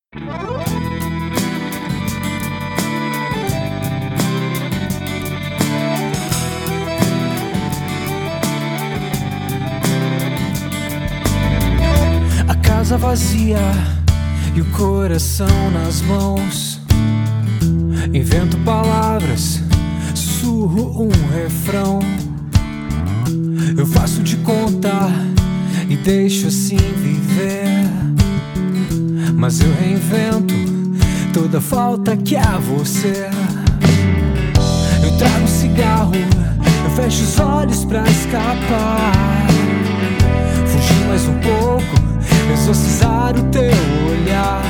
A casa vazia e o coração nas mãos. Invento palavras, sussurro um refrão. Eu faço de conta e deixo assim viver, mas eu reinvento toda falta que há você. Eu trago um cigarro, eu fecho os olhos pra escapar, fugir mais um pouco, exorcizar o teu olhar.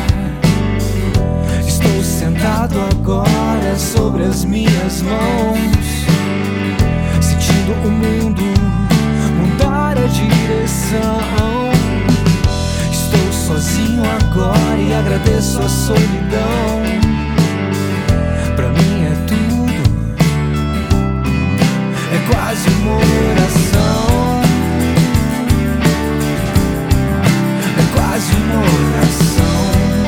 Estou sentado agora sobre as minhas mãos, sentindo o mundo mudar a direção. Estou sozinho agora e agradeço a solidão. Pra mim é tudo, é quase uma oração. É quase uma oração.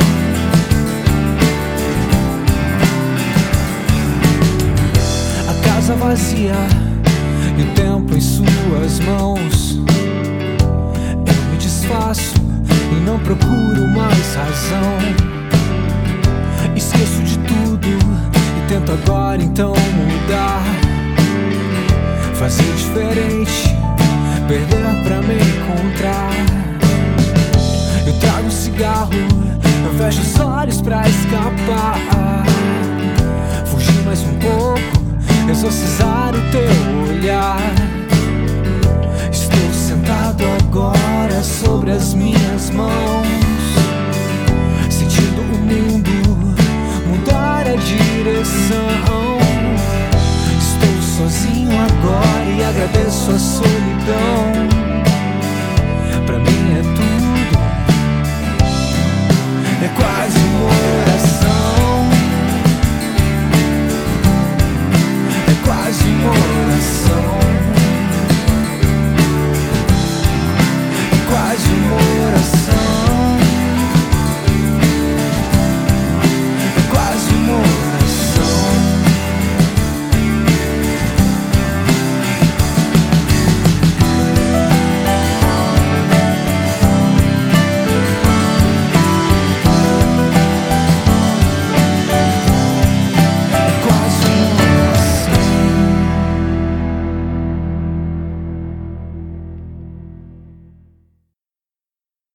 A casa vazia e o tempo em suas mãos. Eu me desfaço e não procuro mais razão. Esqueço de tudo e tento agora então mudar, fazer diferente, perder pra me encontrar. Eu trago um cigarro, eu fecho os olhos pra escapar, fugir mais um pouco, exorcizar o teu olhar. Estou sentado agora sobre as minhas mãos, sentindo o mundo mudar a direção. Estou sozinho agora e agradeço a solidão.